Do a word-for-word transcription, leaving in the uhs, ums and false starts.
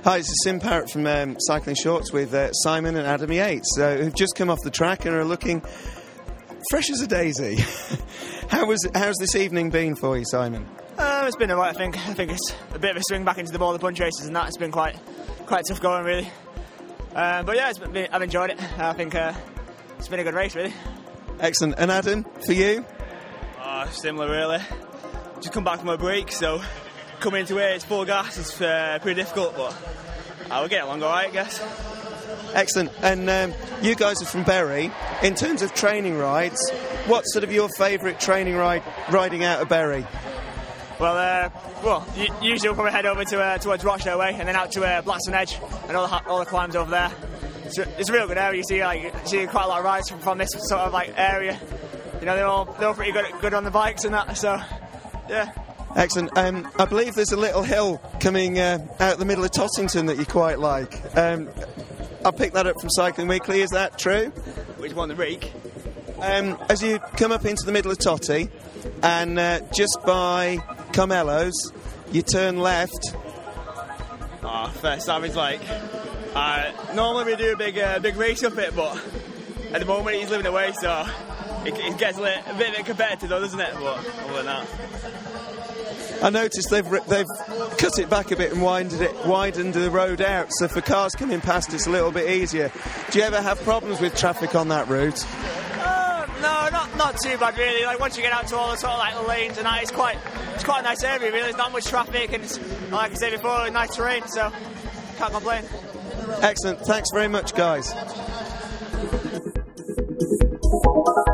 Hi, this is Sim Parrott from um, Cycling Shorts with uh, Simon and Adam Yates, uh, who've just come off the track and are looking fresh as a daisy. How was how's this evening been for you, Simon? Uh, it's been alright, I think. I think it's a bit of a swing back into the ball, the punch races and that. It's been quite quite tough going, really. Uh, but yeah, it's been, I've enjoyed it. I think uh, it's been a good race, really. Excellent. And Adam, for you? Uh, similar, really. Just come back from a break, so coming into it, it's full gas. It's uh, pretty difficult, but I will get along alright, I guess. Excellent. And um, you guys are from Bury. In terms of training rides, what's sort of your favourite training ride riding out of Bury? Well, uh, well, usually we'll probably head over to uh, towards Rochdale way, and then out to uh, Blackstone Edge and all the all the climbs over there. It's, it's a real good area. You see, like, you see quite a lot of rides from, from this sort of like area. You know, they're all they're all pretty good good on the bikes and that. So, yeah. Excellent. Um, I believe there's a little hill coming uh, out the middle of Tottington that you quite like. Um, I picked that up from Cycling Weekly. Is that true? Which one, the Reek? Um, as you come up into the middle of Totty, and uh, just by Carmelo's, you turn left. Oh, first off, it's like uh, normally we do a big uh, big race up it, but at the moment he's living away, so it, it gets a, little, a bit, bit competitive, though, doesn't it? But other than that, I noticed they've they've cut it back a bit and widened it widened the road out, so for cars coming past it's a little bit easier. Do you ever have problems with traffic on that route? Uh, no, not not too bad really. Like once you get out to all the sort of like the lanes and that, it's quite it's quite a nice area really. There's not much traffic and it's, like I said before, nice terrain, so can't complain. Excellent. Thanks very much, guys.